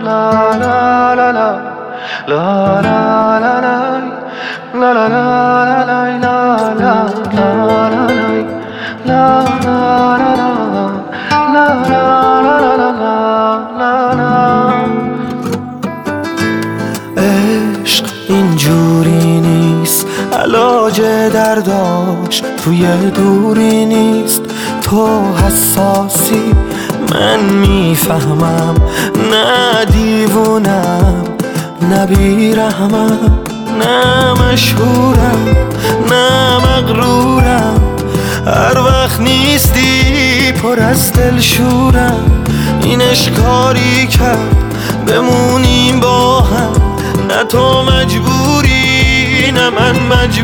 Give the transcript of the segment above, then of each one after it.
عشق اینجوری نیست، علاج درداش توی دوری نیست. تو حساسی من میفهمم، نه دیوونم نه بیرحمم، نه مشهورم نه مغرورم. هر وقت نیستی پر از دلشورم. این عشقاری کرد بمونیم با هم، نه تو مجبوری نه من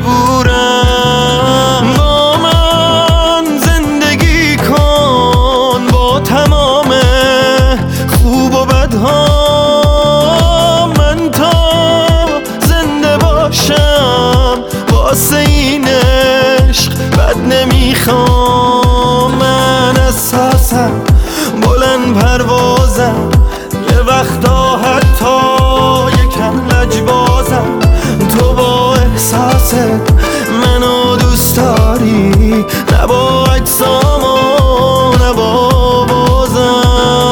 مجبورم. با من زندگی کن با تمام خوب و بدها، من تا زنده باشم واسه این عشق بد نمیخوام. من اساسم بلند پروازم، یه وقتا حتی یکم لجبازم. تو با احساست منو دوست داری، نه با اجسام و نه با بازم.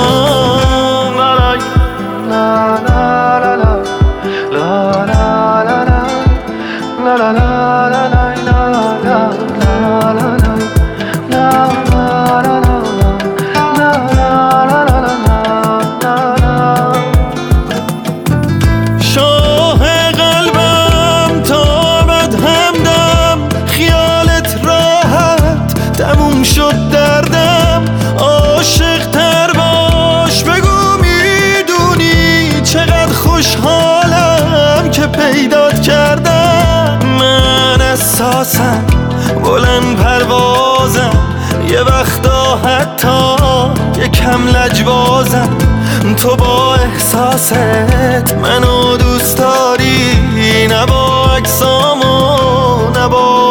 شد دردم عاشق تر باش، بگو میدونی چقدر خوشحالم که پیدات کردم. من اساسم بلند پروازم، یه وقتا حتی یکم لجبازم. تو با احساست منو دوست داری، نه با اجسام و نه با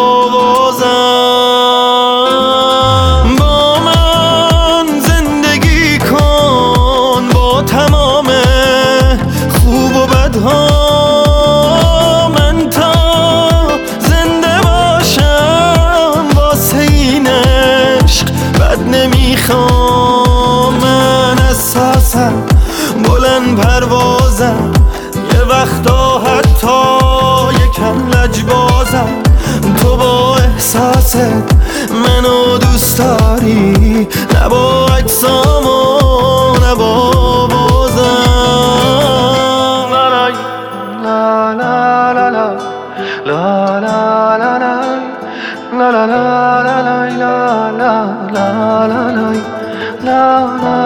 من تا زنده باشم واسه این عشق بد نمیخوام. من اساسم بلند پروازم، یه وقتا حتی یکم لجبازم. تو با احساست منو دوست داری، نه با اجسام و نه با la la la la la la la la la la la la